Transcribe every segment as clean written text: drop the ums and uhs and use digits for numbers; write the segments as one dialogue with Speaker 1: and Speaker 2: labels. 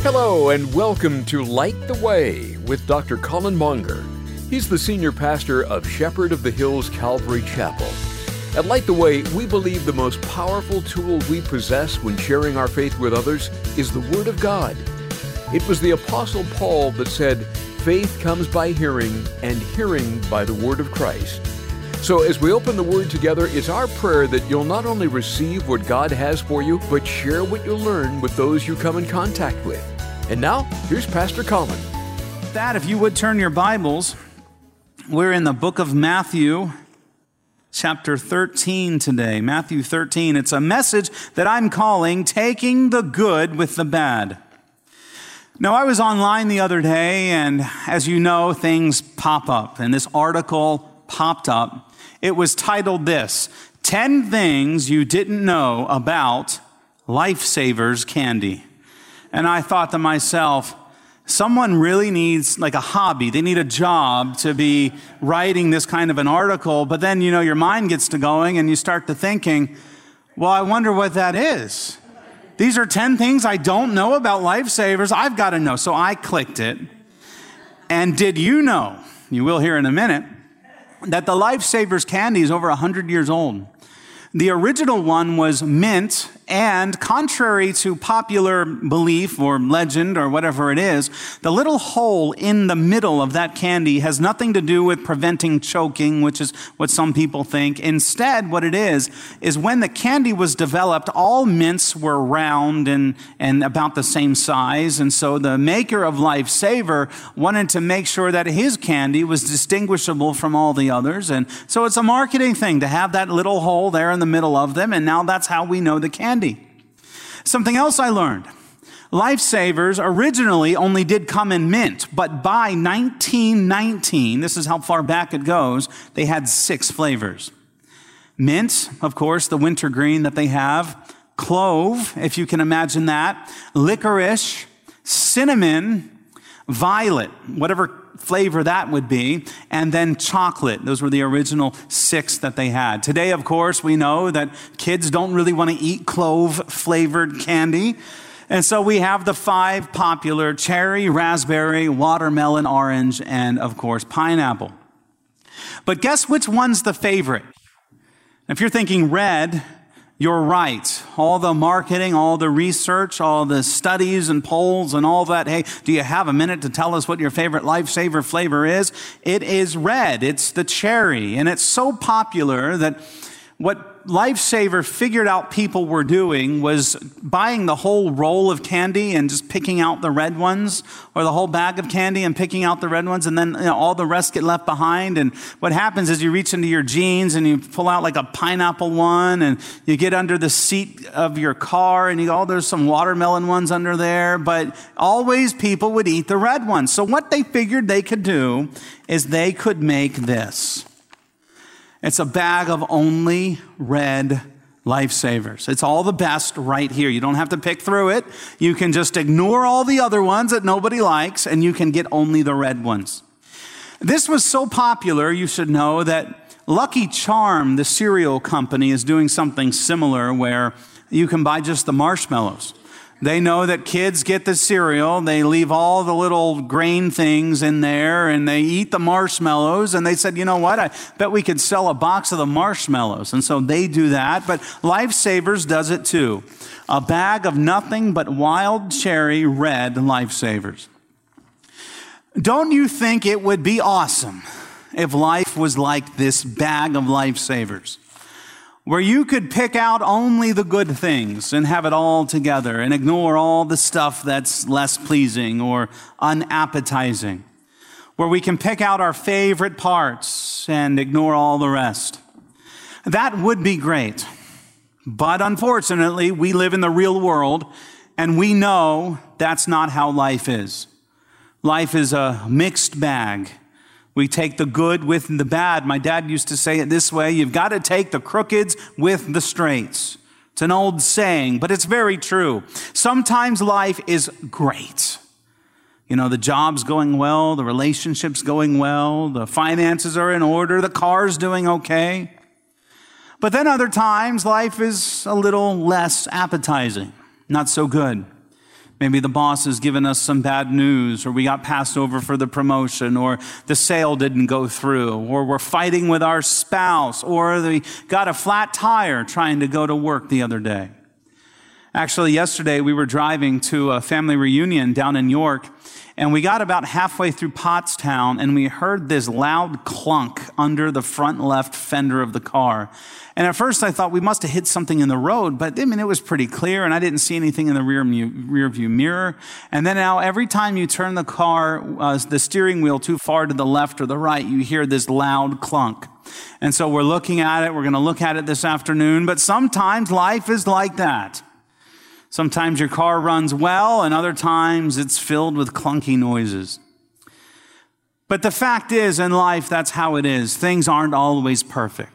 Speaker 1: Hello and welcome to Light the Way with Dr. Colin Monger. He's the senior pastor of Shepherd of the Hills Calvary Chapel. At Light the Way, we believe the most powerful tool we possess when sharing our faith with others is the Word of God. It was the Apostle Paul that said, "Faith comes by hearing, and hearing by the Word of Christ." So as we open the Word together, it's our prayer that you'll not only receive what God has for you, but share what you learn with those you come in contact with. And now, here's Pastor Colin.
Speaker 2: If you would turn your Bibles, we're in the book of Matthew, chapter 13 today. Matthew 13. It's a message that I'm calling Taking the Good with the Bad. Now, I was online the other day, and as you know, things pop up. And this article popped up. It was titled this, 10 Things You Didn't Know About Lifesavers Candy. And I thought to myself, someone really needs like a hobby. They need a job to be writing this kind of an article. But then, your mind gets to going and you start to thinking, well, I wonder what that is. These are 10 things I don't know about lifesavers. I've got to know. So I clicked it. And did you know, you will hear in a minute, that the Lifesavers candy is over 100 years old? The original one was mint, and contrary to popular belief or legend or whatever it is, the little hole in the middle of that candy has nothing to do with preventing choking, which is what some people think. Instead, what it is when the candy was developed, all mints were round and about the same size, and so the maker of Lifesaver wanted to make sure that his candy was distinguishable from all the others, and so it's a marketing thing to have that little hole there in the middle of them, and now that's how we know the candy. Something else I learned. Lifesavers originally only did come in mint, but by 1919, this is how far back it goes, they had 6 flavors. Mint, of course, the wintergreen that they have, clove, if you can imagine that, licorice, cinnamon, violet, whatever flavor that would be, and then chocolate. Those were the original 6 that they had. Today, of course, we know that kids don't really want to eat clove-flavored candy, and so we have the 5 popular: cherry, raspberry, watermelon, orange, and, of course, pineapple. But guess which one's the favorite? If you're thinking red, you're right. All the marketing, all the research, all the studies and polls and all that. Hey, do you have a minute to tell us what your favorite Lifesaver flavor is? It is red. It's the cherry. And it's so popular that what Lifesaver figured out people were doing was buying the whole roll of candy and just picking out the red ones, or the whole bag of candy and picking out the red ones, and then all the rest get left behind. And what happens is you reach into your jeans and you pull out like a pineapple one, and you get under the seat of your car and you go, oh, there's some watermelon ones under there, but always people would eat the red ones. So what they figured they could do is they could make this. It's a bag of only red Lifesavers. It's all the best right here. You don't have to pick through it. You can just ignore all the other ones that nobody likes, and you can get only the red ones. This was so popular, you should know, that Lucky Charm, the cereal company, is doing something similar where you can buy just the marshmallows. They know that kids get the cereal, they leave all the little grain things in there, and they eat the marshmallows, and they said, you know what, I bet we could sell a box of the marshmallows. And so they do that, but Lifesavers does it too. A bag of nothing but wild cherry red Lifesavers. Don't you think it would be awesome if life was like this bag of Lifesavers, where you could pick out only the good things and have it all together and ignore all the stuff that's less pleasing or unappetizing, where we can pick out our favorite parts and ignore all the rest? That would be great. But unfortunately, we live in the real world, and we know that's not how life is. Life is a mixed bag. We take the good with the bad. My dad used to say it this way: you've got to take the crookeds with the straights. It's an old saying, but it's very true. Sometimes life is great. The job's going well, the relationship's going well, the finances are in order, the car's doing okay. But then other times, life is a little less appetizing, not so good. Maybe the boss has given us some bad news, or we got passed over for the promotion, or the sale didn't go through, or we're fighting with our spouse, or we got a flat tire trying to go to work the other day. Actually, yesterday we were driving to a family reunion down in York, and we got about halfway through Pottstown, and we heard this loud clunk under the front left fender of the car. And at first I thought we must have hit something in the road, but I mean, it was pretty clear, and I didn't see anything in the rear view mirror. And then now every time you turn the car, the steering wheel too far to the left or the right, you hear this loud clunk. And so we're looking at it. We're going to look at it this afternoon. But sometimes life is like that. Sometimes your car runs well, and other times it's filled with clunky noises. But the fact is, in life, that's how it is. Things aren't always perfect.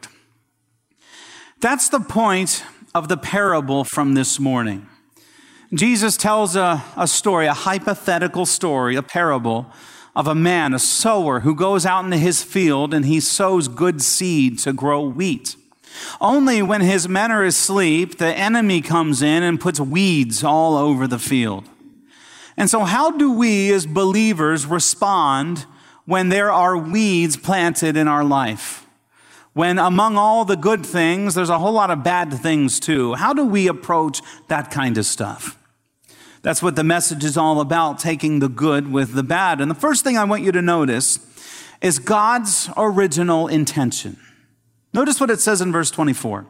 Speaker 2: That's the point of the parable from this morning. Jesus tells a story, a hypothetical story, a parable of a man, a sower, who goes out into his field and he sows good seed to grow wheat. Only when his men are asleep, the enemy comes in and puts weeds all over the field. And so how do we as believers respond when there are weeds planted in our life? When among all the good things, there's a whole lot of bad things too. How do we approach that kind of stuff? That's what the message is all about, taking the good with the bad. And the first thing I want you to notice is God's original intention. Notice what it says in verse 24.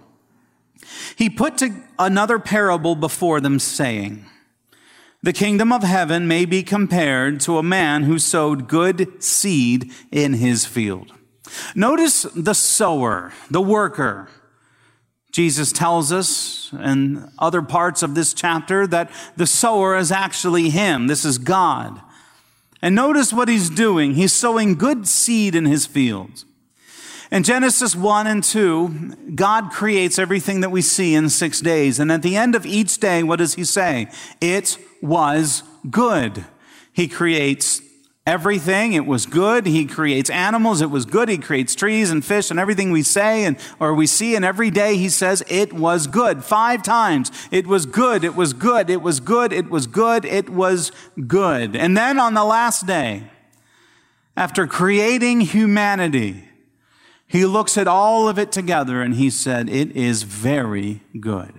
Speaker 2: He put another parable before them, saying, "The kingdom of heaven may be compared to a man who sowed good seed in his field." Notice the sower, the worker. Jesus tells us in other parts of this chapter that the sower is actually him. This is God. And notice what he's doing. He's sowing good seed in his fields. In Genesis 1 and 2, God creates everything that we see in 6 days. And at the end of each day, what does he say? It was good. He creates everything. It was good. He creates animals. It was good. He creates trees and fish and everything we say or we see. And every day he says it was good. 5 times. It was good. It was good. It was good. It was good. It was good. And then on the last day, after creating humanity, he looks at all of it together and he said, it is very good.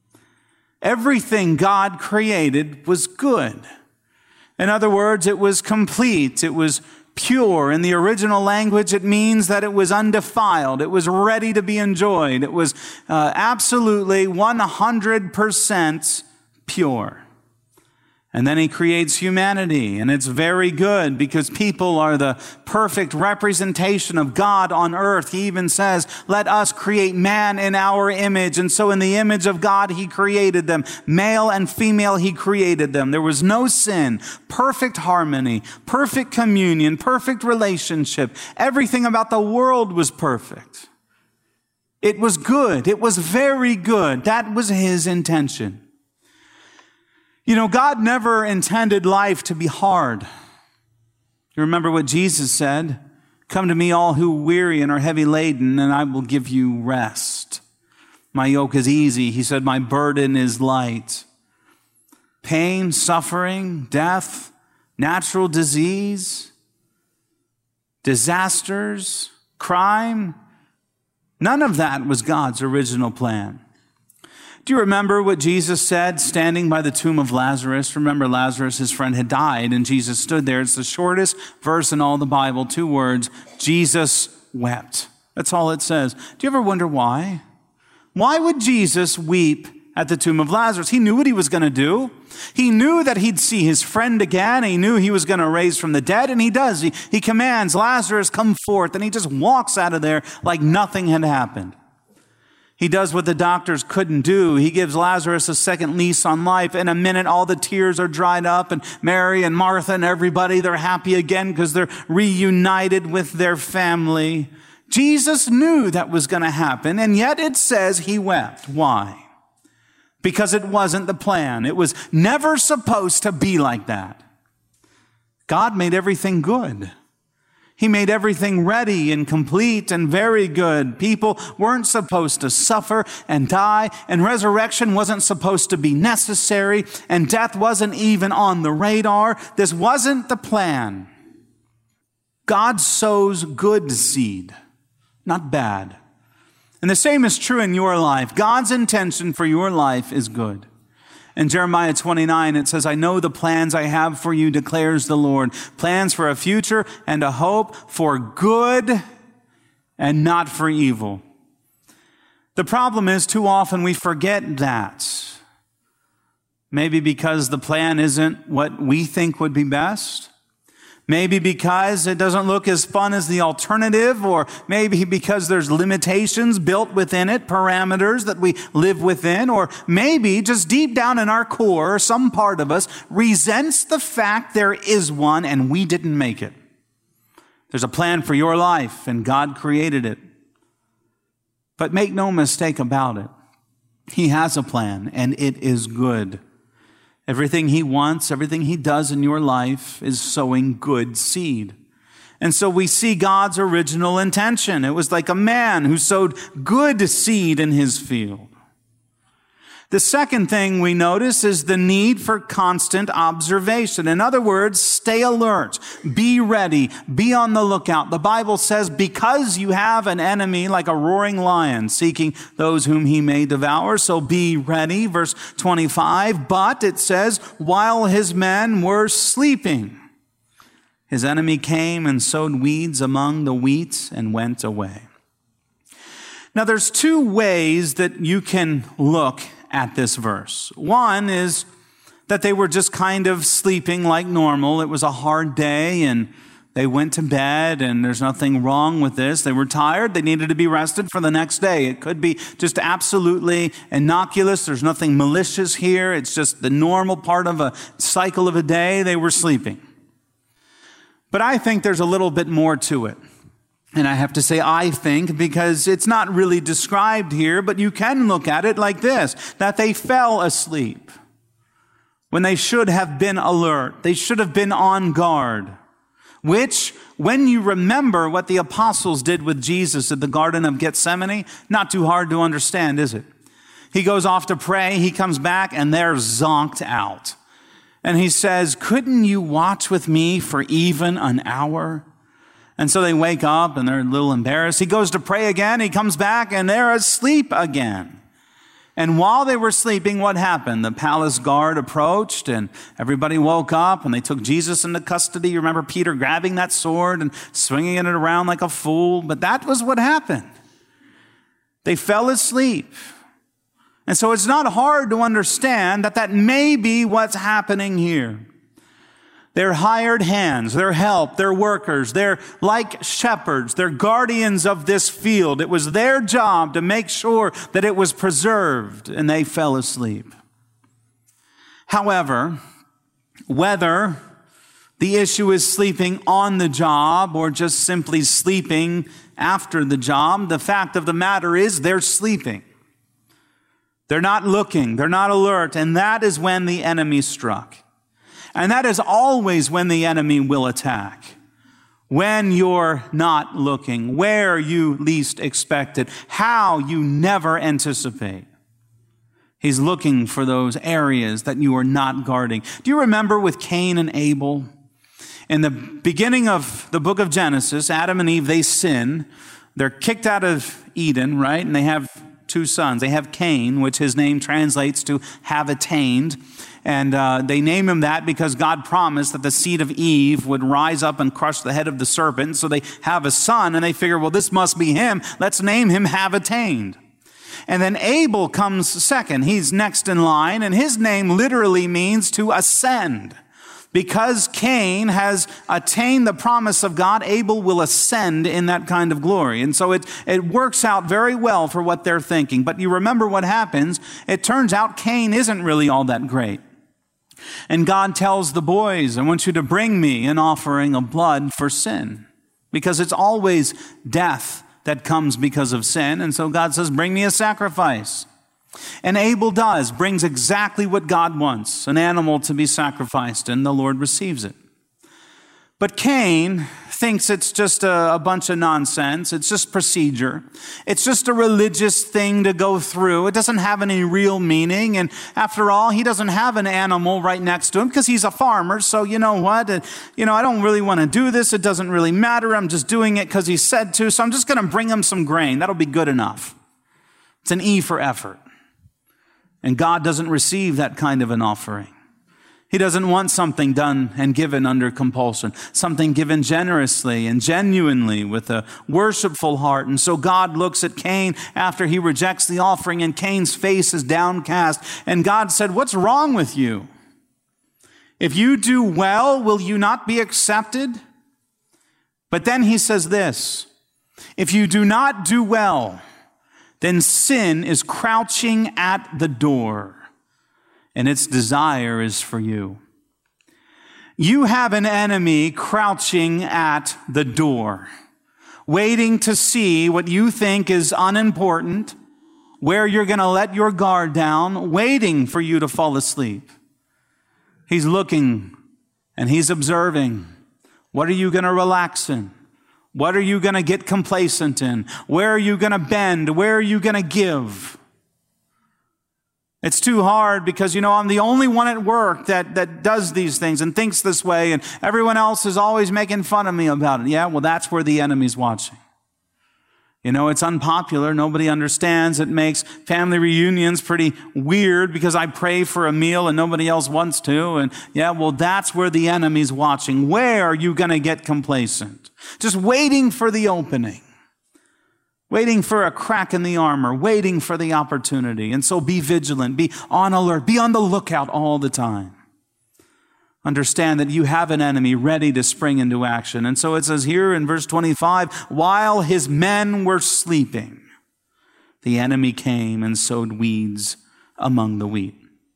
Speaker 2: Everything God created was good. In other words, it was complete. It was pure. In the original language, it means that it was undefiled. It was ready to be enjoyed. It was absolutely 100% pure. And then he creates humanity, and it's very good because people are the perfect representation of God on earth. He even says, let us create man in our image. And so in the image of God, he created them. Male and female, he created them. There was no sin, perfect harmony, perfect communion, perfect relationship. Everything about the world was perfect. It was good. It was very good. That was his intention. You know, God never intended life to be hard. You remember what Jesus said? Come to me, all who weary and are heavy laden, and I will give you rest. My yoke is easy. He said, my burden is light. Pain, suffering, death, natural disease, disasters, crime, none of that was God's original plan. Do you remember what Jesus said standing by the tomb of Lazarus? Remember, Lazarus, his friend, had died, and Jesus stood there. It's the shortest verse in all the Bible, 2 words. Jesus wept. That's all it says. Do you ever wonder why? Why would Jesus weep at the tomb of Lazarus? He knew what he was going to do. He knew that he'd see his friend again. He knew he was going to raise from the dead, and he does. He commands, Lazarus, come forth, and he just walks out of there like nothing had happened. He does what the doctors couldn't do. He gives Lazarus a second lease on life. In a minute, all the tears are dried up, and Mary and Martha and everybody, they're happy again because they're reunited with their family. Jesus knew that was going to happen, and yet it says he wept. Why? Because it wasn't the plan. It was never supposed to be like that. God made everything good. He made everything ready and complete and very good. People weren't supposed to suffer and die, and resurrection wasn't supposed to be necessary, and death wasn't even on the radar. This wasn't the plan. God sows good seed, not bad. And the same is true in your life. God's intention for your life is good. In Jeremiah 29, it says, I know the plans I have for you, declares the Lord. Plans for a future and a hope, for good and not for evil. The problem is too often we forget that. Maybe because the plan isn't what we think would be best. Maybe because it doesn't look as fun as the alternative, or maybe because there's limitations built within it, parameters that we live within, or maybe just deep down in our core, some part of us resents the fact there is one and we didn't make it. There's a plan for your life and God created it. But make no mistake about it. He has a plan and it is good. Everything he wants, everything he does in your life is sowing good seed. And so we see God's original intention. It was like a man who sowed good seed in his field. The second thing we notice is the need for constant observation. In other words, stay alert, be ready, be on the lookout. The Bible says, because you have an enemy like a roaring lion seeking those whom he may devour, so be ready. Verse 25, but it says, while his men were sleeping, his enemy came and sowed weeds among the wheat and went away. Now there's two ways that you can look at this verse. One is that they were just kind of sleeping like normal. It was a hard day and they went to bed, and there's nothing wrong with this. They were tired. They needed to be rested for the next day. It could be just absolutely innocuous. There's nothing malicious here. It's just the normal part of a cycle of a day. They were sleeping. But I think there's a little bit more to it. And I have to say I think because it's not really described here, but you can look at it like this, that they fell asleep when they should have been alert. They should have been on guard, which, when you remember what the apostles did with Jesus at the Garden of Gethsemane, not too hard to understand, is it? He goes off to pray, he comes back, and they're zonked out. And he says, couldn't you watch with me for even an hour? And so they wake up and they're a little embarrassed. He goes to pray again. He comes back and they're asleep again. And while they were sleeping, what happened? The palace guard approached and everybody woke up and they took Jesus into custody. You remember Peter grabbing that sword and swinging it around like a fool. But that was what happened. They fell asleep. And so it's not hard to understand that that may be what's happening here. They're hired hands, they're help, they're workers, they're like shepherds, they're guardians of this field. It was their job to make sure that it was preserved, and they fell asleep. However, whether the issue is sleeping on the job or just simply sleeping after the job, the fact of the matter is they're sleeping. They're not looking, they're not alert, and that is when the enemy struck. And that is always when the enemy will attack. When you're not looking, where you least expect it, how you never anticipate. He's looking for those areas that you are not guarding. Do you remember with Cain and Abel? In the beginning of the book of Genesis, Adam and Eve, they sin. They're kicked out of Eden, right? And they have two sons. They have Cain, which his name translates to have attained. And they name him that because God promised that the seed of Eve would rise up and crush the head of the serpent. So they have a son and they figure, well, this must be him. Let's name him Have Attained. And then Abel comes second. He's next in line, and his name literally means to ascend. Because Cain has attained the promise of God, Abel will ascend in that kind of glory. And so it works out very well for what they're thinking. But you remember what happens. It turns out Cain isn't really all that great. And God tells the boys, I want you to bring me an offering of blood for sin. Because it's always death that comes because of sin. And so God says, bring me a sacrifice. And Abel brings exactly what God wants, an animal to be sacrificed, and the Lord receives it. But Cain thinks it's just a bunch of nonsense. It's just procedure. It's just a religious thing to go through. It doesn't have any real meaning. And after all, he doesn't have an animal right next to him because he's a farmer. So you know what? I don't really want to do this. It doesn't really matter. I'm just doing it because he said to. So I'm just going to bring him some grain. That'll be good enough. It's an E for effort. And God doesn't receive that kind of an offering. He doesn't want something done and given under compulsion, something given generously and genuinely with a worshipful heart. And so God looks at Cain after he rejects the offering, and Cain's face is downcast. And God said, "What's wrong with you? If you do well, will you not be accepted?" But then he says this, "If you do not do well, then sin is crouching at the door, and its desire is for you." You have an enemy crouching at the door, waiting to see what you think is unimportant, where you're going to let your guard down, waiting for you to fall asleep. He's looking and he's observing. What are you going to relax in? What are you going to get complacent in? Where are you going to bend? Where are you going to give? It's too hard because, I'm the only one at work that does these things and thinks this way, and everyone else is always making fun of me about it. Yeah, well, that's where the enemy's watching. It's unpopular. Nobody understands. It makes family reunions pretty weird because I pray for a meal and nobody else wants to. And yeah, well, that's where the enemy's watching. Where are you going to get complacent? Just waiting for the opening. Waiting for a crack in the armor, waiting for the opportunity. And so be vigilant, be on alert, be on the lookout all the time. Understand that you have an enemy ready to spring into action. And so it says here in verse 25, while his men were sleeping, the enemy came and sowed weeds among the wheat.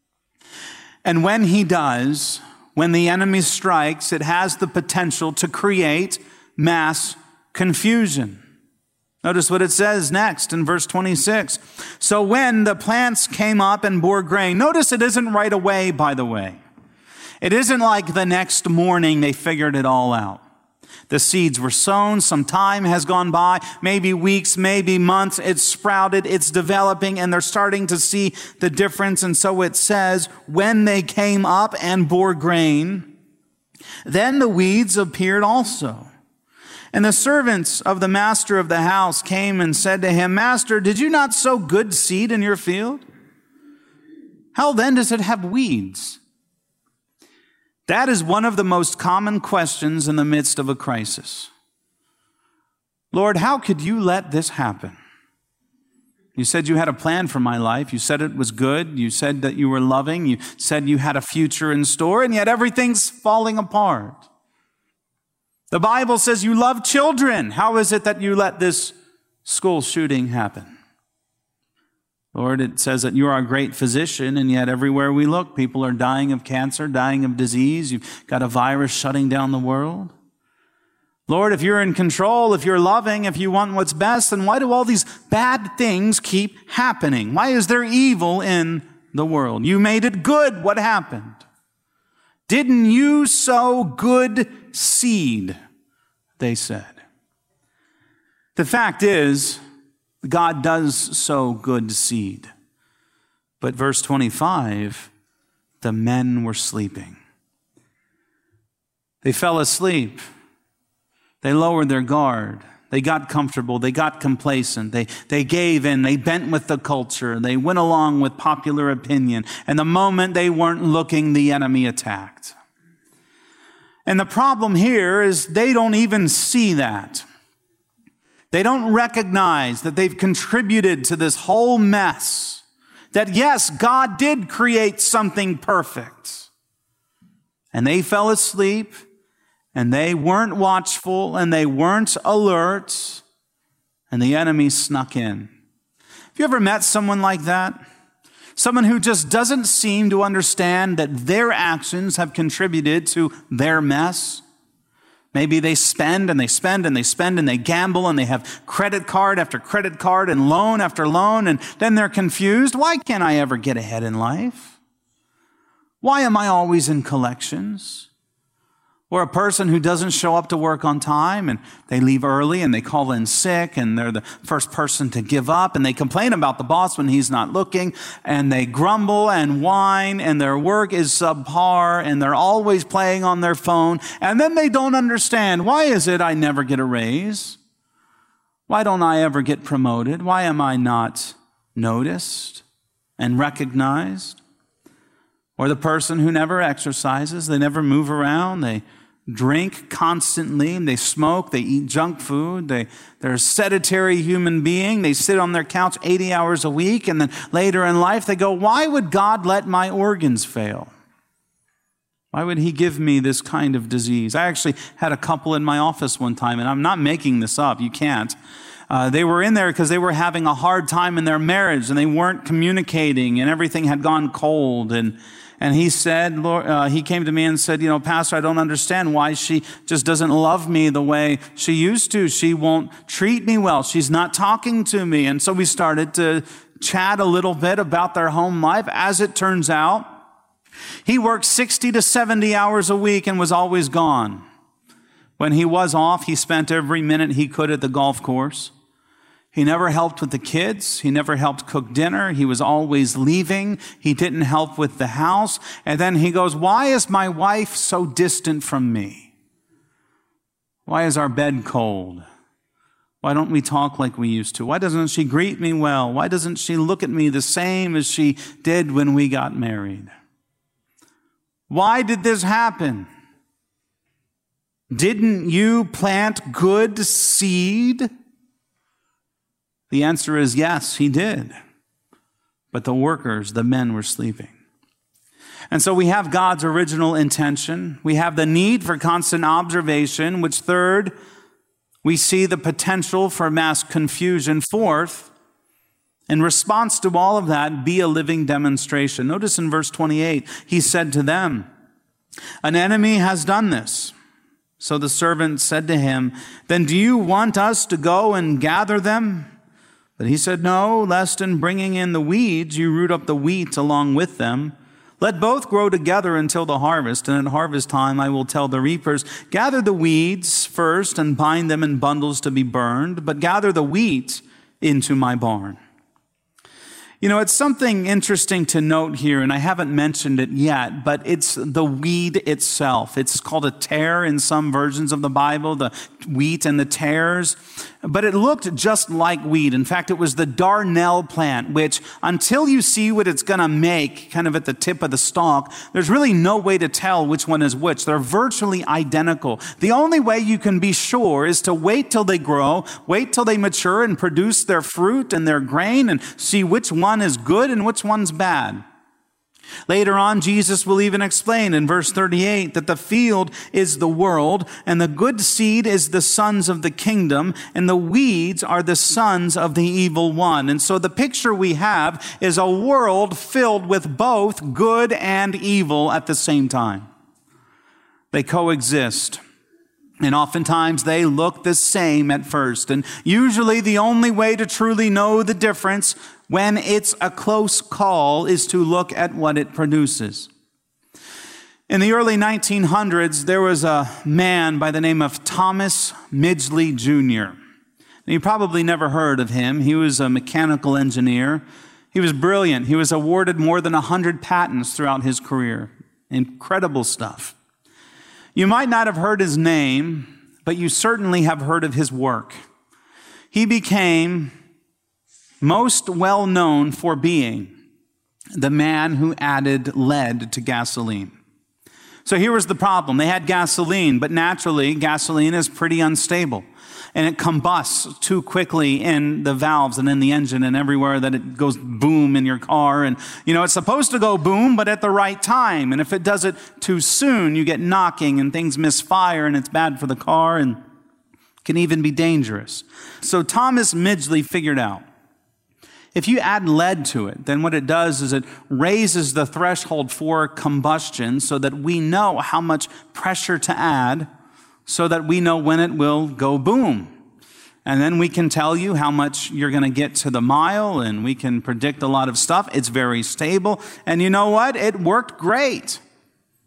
Speaker 2: And when he does, when the enemy strikes, it has the potential to create mass confusion. Notice what it says next in verse 26. So when the plants came up and bore grain, notice it isn't right away, by the way. It isn't like the next morning they figured it all out. The seeds were sown, some time has gone by, maybe weeks, maybe months, it's sprouted, it's developing, and they're starting to see the difference. And so it says, when they came up and bore grain, then the weeds appeared also. And the servants of the master of the house came and said to him, "Master, did you not sow good seed in your field? How then does it have weeds?" That is one of the most common questions in the midst of a crisis. Lord, how could you let this happen? You said you had a plan for my life. You said it was good. You said that you were loving. You said you had a future in store, and yet everything's falling apart. The Bible says you love children. How is it that you let this school shooting happen? Lord, it says that you are a great physician, and yet everywhere we look, people are dying of cancer, dying of disease. You've got a virus shutting down the world. Lord, if you're in control, if you're loving, if you want what's best, then why do all these bad things keep happening? Why is there evil in the world? You made it good. What happened? Didn't you sow good seed? They said. The fact is, God does sow good seed. But verse 25, the men were sleeping. They fell asleep. They lowered their guard. They got comfortable. They got complacent. They gave in. They bent with the culture. They went along with popular opinion. And the moment they weren't looking, the enemy attacked. And the problem here is they don't even see that. They don't recognize that they've contributed to this whole mess. That yes, God did create something perfect. And they fell asleep, and they weren't watchful, and they weren't alert, and the enemy snuck in. Have you ever met someone like that? Someone who just doesn't seem to understand that their actions have contributed to their mess. Maybe they spend and they spend and they spend and they gamble and they have credit card after credit card and loan after loan, and then they're confused. Why can't I ever get ahead in life? Why am I always in collections? Or a person who doesn't show up to work on time and they leave early and they call in sick and they're the first person to give up and they complain about the boss when he's not looking and they grumble and whine and their work is subpar and they're always playing on their phone and then they don't understand, why is it I never get a raise? Why don't I ever get promoted? Why am I not noticed and recognized? Or the person who never exercises, they never move around, they drink constantly, they smoke, they eat junk food, they're a sedentary human being, they sit on their couch 80 hours a week, and then later in life they go, why would God let my organs fail? Why would he give me this kind of disease? I actually had a couple in my office one time, and I'm not making this up, you can't. They were in there because they were having a hard time in their marriage, and they weren't communicating, and everything had gone cold, and he said, he came to me and said, Pastor, I don't understand why she just doesn't love me the way she used to. She won't treat me well. She's not talking to me. And so we started to chat a little bit about their home life. As it turns out, he worked 60 to 70 hours a week and was always gone. When he was off, he spent every minute he could at the golf course. He never helped with the kids. He never helped cook dinner. He was always leaving. He didn't help with the house. And then he goes, why is my wife so distant from me? Why is our bed cold? Why don't we talk like we used to? Why doesn't she greet me well? Why doesn't she look at me the same as she did when we got married? Why did this happen? Didn't you plant good seed? The answer is yes, he did. But the workers, the men, were sleeping. And so we have God's original intention. We have the need for constant observation, which third, we see the potential for mass confusion. Fourth, in response to all of that, be a living demonstration. Notice in verse 28, he said to them, an enemy has done this. So the servant said to him, then do you want us to go and gather them? But he said, no, lest in bringing in the weeds, you root up the wheat along with them. Let both grow together until the harvest, and at harvest time I will tell the reapers, gather the weeds first and bind them in bundles to be burned, but gather the wheat into my barn. It's something interesting to note here, and I haven't mentioned it yet, but it's the weed itself. It's called a tare in some versions of the Bible, the wheat and the tares. But it looked just like wheat. In fact, it was the darnel plant, which until you see what it's going to make kind of at the tip of the stalk, there's really no way to tell which one is which. They're virtually identical. The only way you can be sure is to wait till they grow, wait till they mature and produce their fruit and their grain and see which one is good and which one's bad. Later on, Jesus will even explain in verse 38 that the field is the world, and the good seed is the sons of the kingdom, and the weeds are the sons of the evil one. And so the picture we have is a world filled with both good and evil at the same time. They coexist. And oftentimes they look the same at first. And usually the only way to truly know the difference when it's a close call is to look at what it produces. In the early 1900s, there was a man by the name of Thomas Midgley Jr. You probably never heard of him. He was a mechanical engineer. He was brilliant. He was awarded more than 100 patents throughout his career. Incredible stuff. You might not have heard his name, but you certainly have heard of his work. He became most well known for being the man who added lead to gasoline. So here was the problem. They had gasoline, but naturally, gasoline is pretty unstable. And it combusts too quickly in the valves and in the engine and everywhere that it goes boom in your car. And, it's supposed to go boom, but at the right time. And if it does it too soon, you get knocking and things misfire and it's bad for the car and can even be dangerous. So Thomas Midgley figured out, if you add lead to it, then what it does is it raises the threshold for combustion so that we know how much pressure to add so that we know when it will go boom. And then we can tell you how much you're going to get to the mile, and we can predict a lot of stuff. It's very stable. And you know what? It worked great.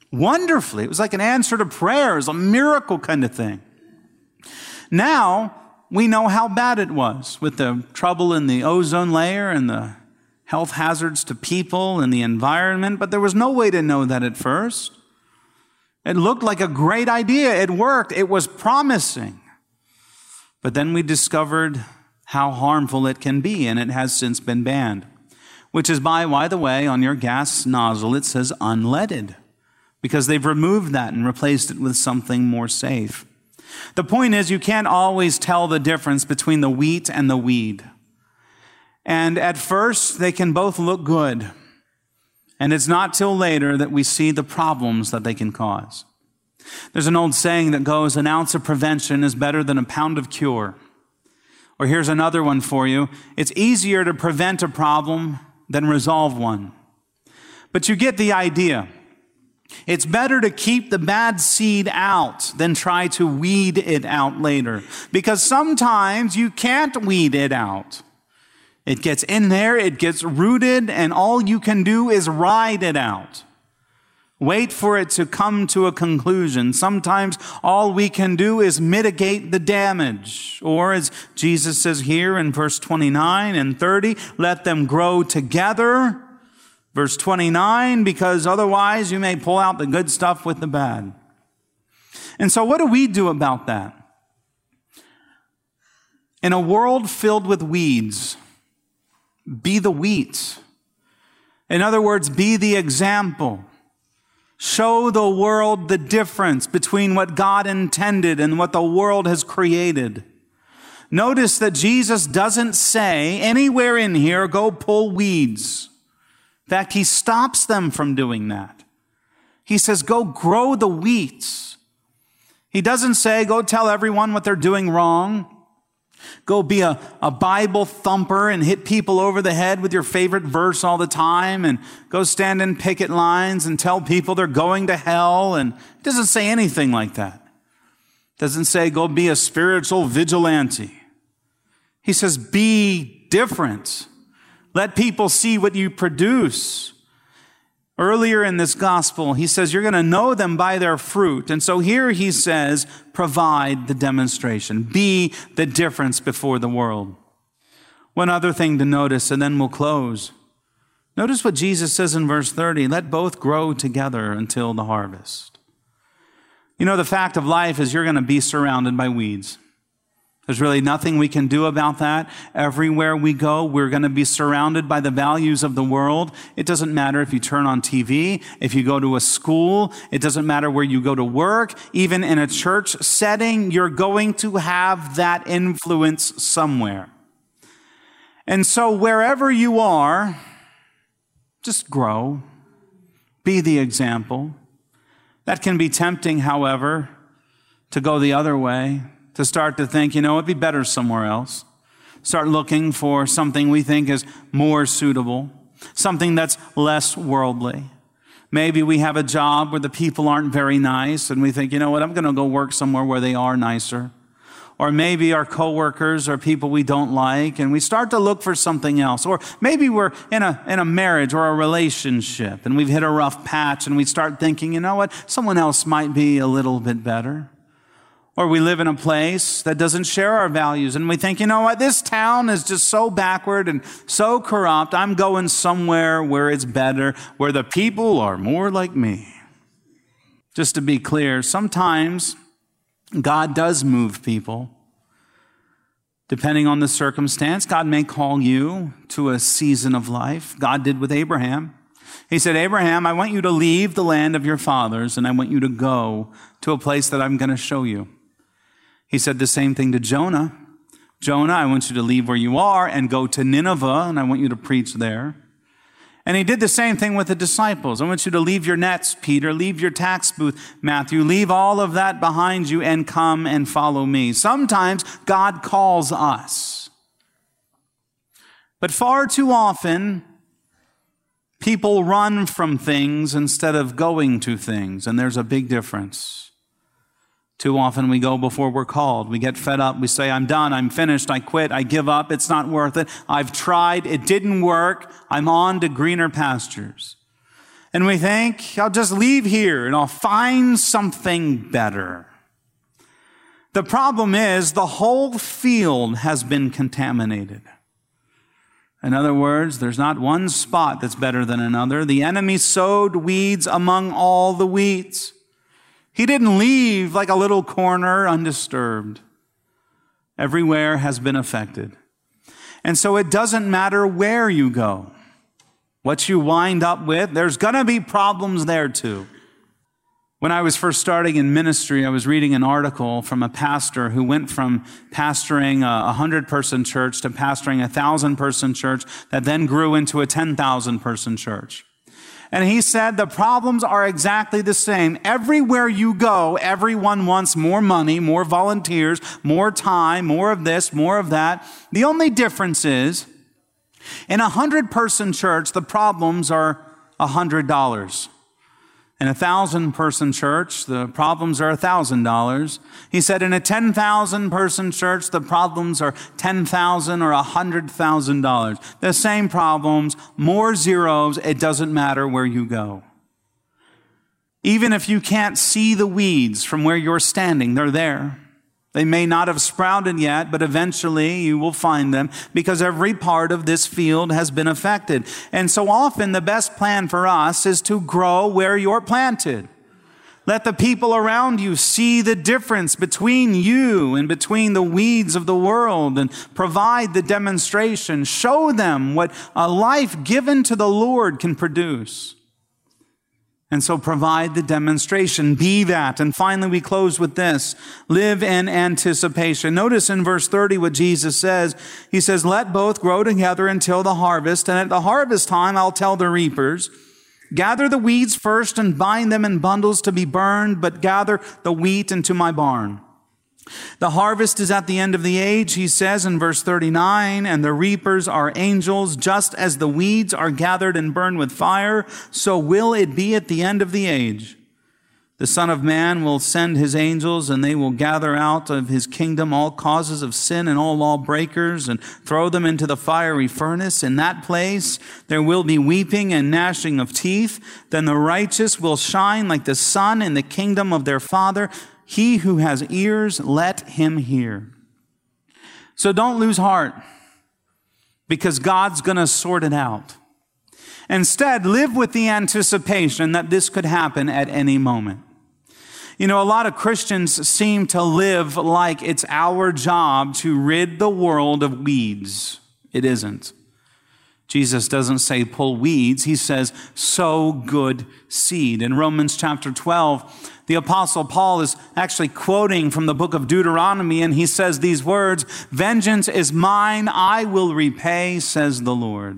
Speaker 2: wonderfully. It was like an answer to prayer. It was a miracle kind of thing. Now, we know how bad it was with the trouble in the ozone layer and the health hazards to people and the environment, but there was no way to know that at first. It looked like a great idea. It worked. It was promising. But then we discovered how harmful it can be, and it has since been banned, which is by the way, on your gas nozzle, it says unleaded, because they've removed that and replaced it with something more safe. The point is, you can't always tell the difference between the wheat and the weed. And at first, they can both look good. And it's not till later that we see the problems that they can cause. There's an old saying that goes, an ounce of prevention is better than a pound of cure. Or here's another one for you. It's easier to prevent a problem than resolve one. But you get the idea. It's better to keep the bad seed out than try to weed it out later. Because sometimes you can't weed it out. It gets in there, it gets rooted, and all you can do is ride it out. Wait for it to come to a conclusion. Sometimes all we can do is mitigate the damage. Or as Jesus says here in verse 29 and 30, let them grow together. Verse 29, because otherwise you may pull out the good stuff with the bad. And so what do we do about that? In a world filled with weeds, be the wheat. In other words, be the example. Show the world the difference between what God intended and what the world has created. Notice that Jesus doesn't say anywhere in here, go pull weeds. In fact, he stops them from doing that. He says, go grow the wheat. He doesn't say, go tell everyone what they're doing wrong. Go be a Bible thumper and hit people over the head with your favorite verse all the time, and go stand in picket lines and tell people they're going to hell. And it doesn't say anything like that. It doesn't say go be a spiritual vigilante. He says be different. Let people see what you produce. Earlier in this gospel, he says, you're going to know them by their fruit. And so here he says, provide the demonstration. Be the difference before the world. One other thing to notice, and then we'll close. Notice what Jesus says in verse 30, let both grow together until the harvest. You know, the fact of life is you're going to be surrounded by weeds. There's really nothing we can do about that. Everywhere we go, we're going to be surrounded by the values of the world. It doesn't matter if you turn on TV, if you go to a school, it doesn't matter where you go to work. Even in a church setting, you're going to have that influence somewhere. And so wherever you are, just grow. Be the example. That can be tempting, however, to go the other way. To start to think, it'd be better somewhere else. Start looking for something we think is more suitable, something that's less worldly. Maybe we have a job where the people aren't very nice, and we think, I'm going to go work somewhere where they are nicer. Or maybe our coworkers are people we don't like, and we start to look for something else. Or maybe we're in a marriage or a relationship, and we've hit a rough patch, and we start thinking, someone else might be a little bit better. Or we live in a place that doesn't share our values, and we think, this town is just so backward and so corrupt. I'm going somewhere where it's better, where the people are more like me. Just to be clear, sometimes God does move people. Depending on the circumstance, God may call you to a season of life. God did with Abraham. He said, Abraham, I want you to leave the land of your fathers, and I want you to go to a place that I'm going to show you. He said the same thing to Jonah. Jonah, I want you to leave where you are and go to Nineveh, and I want you to preach there. And he did the same thing with the disciples. I want you to leave your nets, Peter, leave your tax booth, Matthew, leave all of that behind you and come and follow me. Sometimes God calls us. But far too often, people run from things instead of going to things, and there's a big difference. Too often we go before we're called. We get fed up. We say, I'm done. I'm finished. I quit. I give up. It's not worth it. I've tried. It didn't work. I'm on to greener pastures. And we think, I'll just leave here and I'll find something better. The problem is the whole field has been contaminated. In other words, there's not one spot that's better than another. The enemy sowed weeds among all the weeds. He didn't leave like a little corner undisturbed. Everywhere has been affected. And so it doesn't matter where you go. What you wind up with, there's going to be problems there too. When I was first starting in ministry, I was reading an article from a pastor who went from pastoring a 100-person church to pastoring a 1,000-person church that then grew into a 10,000-person church. And he said the problems are exactly the same. Everywhere you go, everyone wants more money, more volunteers, more time, more of this, more of that. The only difference is, in a 100-person church, the problems are $100. In a 1,000-person church, the problems are $1,000. He said in a 10,000-person church, the problems are $10,000 or $100,000. The same problems, more zeros, it doesn't matter where you go. Even if you can't see the weeds from where you're standing, they're there. They may not have sprouted yet, but eventually you will find them because every part of this field has been affected. And so often the best plan for us is to grow where you're planted. Let the people around you see the difference between you and between the weeds of the world and provide the demonstration. Show them what a life given to the Lord can produce. And so provide the demonstration. Be that. And finally, we close with this. Live in anticipation. Notice in verse 30 what Jesus says. He says, let both grow together until the harvest. And at the harvest time, I'll tell the reapers, gather the weeds first and bind them in bundles to be burned, but gather the wheat into my barn. The harvest is at the end of the age, he says in verse 39, and the reapers are angels. Just as the weeds are gathered and burned with fire, so will it be at the end of the age. The Son of Man will send his angels, and they will gather out of his kingdom all causes of sin and all lawbreakers, and throw them into the fiery furnace. In that place there will be weeping and gnashing of teeth. Then the righteous will shine like the sun in the kingdom of their Father. He who has ears, let him hear. So don't lose heart, because God's going to sort it out. Instead, live with the anticipation that this could happen at any moment. You know, a lot of Christians seem to live like it's our job to rid the world of weeds. It isn't. Jesus doesn't say pull weeds. He says sow good seed. In Romans chapter 12, the Apostle Paul is actually quoting from the book of Deuteronomy, and he says these words, vengeance is mine, I will repay, says the Lord.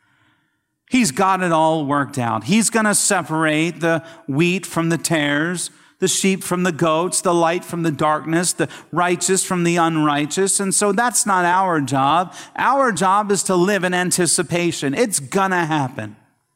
Speaker 2: He's got it all worked out. He's going to separate the wheat from the tares, the sheep from the goats, the light from the darkness, the righteous from the unrighteous. And so that's not our job. Our job is to live in anticipation. It's going to happen.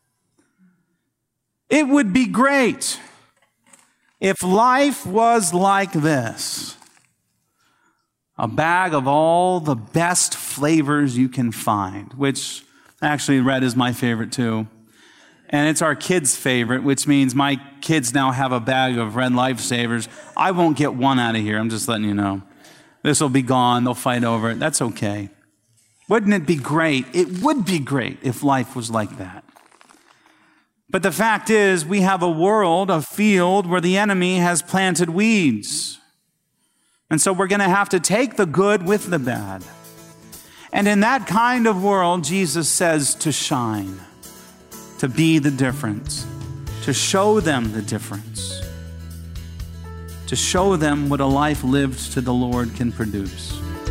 Speaker 2: It would be great if life was like this. A bag of all the best flavors you can find, which actually red is my favorite too. And it's our kids' favorite, which means my kids now have a bag of Red Lifesavers. I won't get one out of here. I'm just letting you know. This will be gone. They'll fight over it. That's okay. Wouldn't it be great? It would be great if life was like that. But the fact is, we have a world, a field, where the enemy has planted weeds. And so we're going to have to take the good with the bad. And in that kind of world, Jesus says to shine, to be the difference, to show them the difference, to show them what a life lived to the Lord can produce.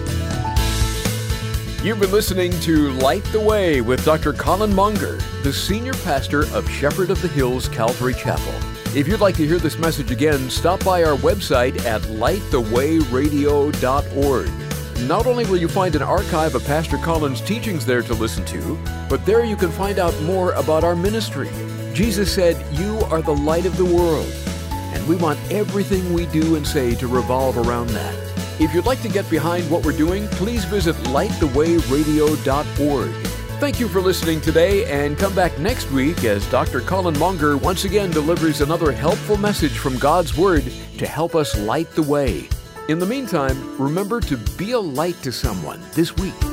Speaker 1: You've been listening to Light the Way with Dr. Colin Munger, the senior pastor of Shepherd of the Hills Calvary Chapel. If you'd like to hear this message again, stop by our website at lightthewayradio.org. Not only will you find an archive of Pastor Colin's teachings there to listen to, but there you can find out more about our ministry. Jesus said, "You are the light of the world," and we want everything we do and say to revolve around that. If you'd like to get behind what we're doing, please visit lightthewayradio.org. Thank you for listening today, and come back next week as Dr. Colin Monger once again delivers another helpful message from God's Word to help us light the way. In the meantime, remember to be a light to someone this week.